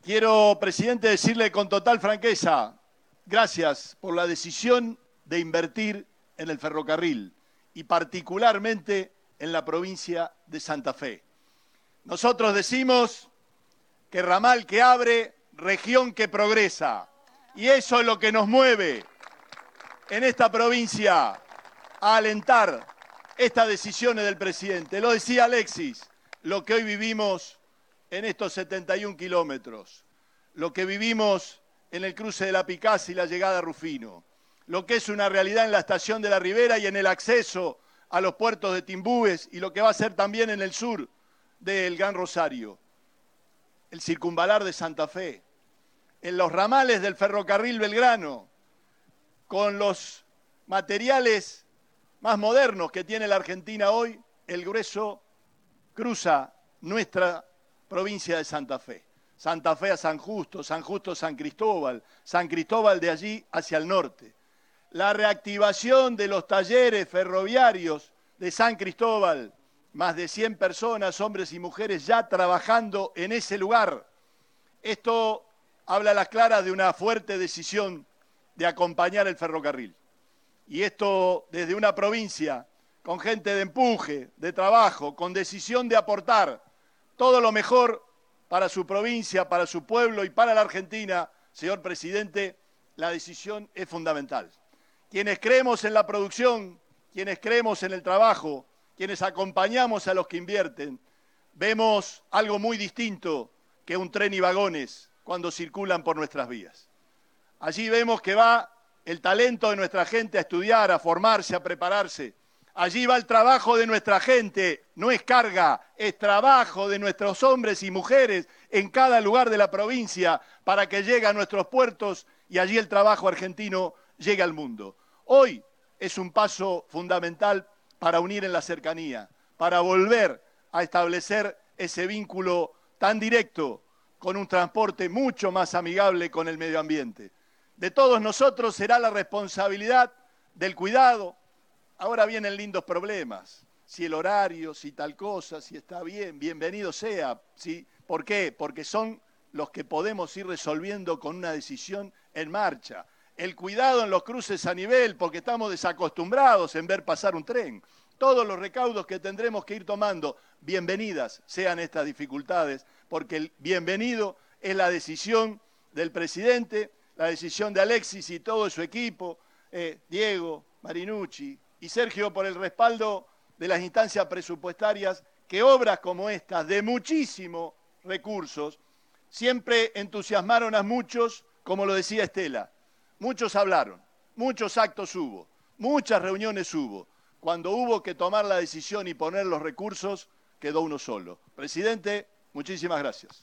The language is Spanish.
Quiero, presidente, decirle con total franqueza, gracias por la decisión de invertir en el ferrocarril y particularmente en la provincia de Santa Fe. Nosotros decimos que ramal que abre, región que progresa. Y eso es lo que nos mueve en esta provincia a alentar estas decisiones del presidente. Lo decía Alexis, lo que hoy vivimos en estos 71 kilómetros, lo que vivimos en el cruce de la Picasa y la llegada a Rufino, lo que es una realidad en la estación de la Ribera y en el acceso a los puertos de Timbúes y lo que va a ser también en el sur del Gran Rosario, el circunvalar de Santa Fe, en los ramales del ferrocarril Belgrano, con los materiales más modernos que tiene la Argentina hoy, el grueso cruza nuestra provincia de Santa Fe. Santa Fe a San Justo a San Cristóbal de allí hacia el norte. La reactivación de los talleres ferroviarios de San Cristóbal, más de 100 personas, hombres y mujeres, ya trabajando en ese lugar. Esto habla a las claras de una fuerte decisión de acompañar el ferrocarril. Y esto desde una provincia con gente de empuje, de trabajo, con decisión de aportar todo lo mejor para su provincia, para su pueblo y para la Argentina. Señor presidente, la decisión es fundamental. Quienes creemos en la producción, quienes creemos en el trabajo, quienes acompañamos a los que invierten, vemos algo muy distinto que un tren y vagones cuando circulan por nuestras vías. Allí vemos que va el talento de nuestra gente a estudiar, a formarse, a prepararse. Allí va el trabajo de nuestra gente, no es carga, es trabajo de nuestros hombres y mujeres en cada lugar de la provincia para que llegue a nuestros puertos y allí el trabajo argentino llegue al mundo. Hoy es un paso fundamental para unir en la cercanía, para volver a establecer ese vínculo tan directo con un transporte mucho más amigable con el medio ambiente. De todos nosotros será la responsabilidad del cuidado. Ahora vienen lindos problemas, si el horario, si tal cosa, si está bien, bienvenido sea. ¿Sí? ¿Por qué? Porque son los que podemos ir resolviendo con una decisión en marcha. El cuidado en los cruces a nivel, porque estamos desacostumbrados en ver pasar un tren. Todos los recaudos que tendremos que ir tomando, bienvenidas sean estas dificultades, porque el bienvenido es la decisión del presidente, la decisión de Alexis y todo su equipo, Diego, Marinucci y Sergio, por el respaldo de las instancias presupuestarias, que obras como estas, de muchísimos recursos, siempre entusiasmaron a muchos, como lo decía Estela. Muchos hablaron, muchos actos hubo, muchas reuniones hubo. Cuando hubo que tomar la decisión y poner los recursos, quedó uno solo. Presidente, muchísimas gracias.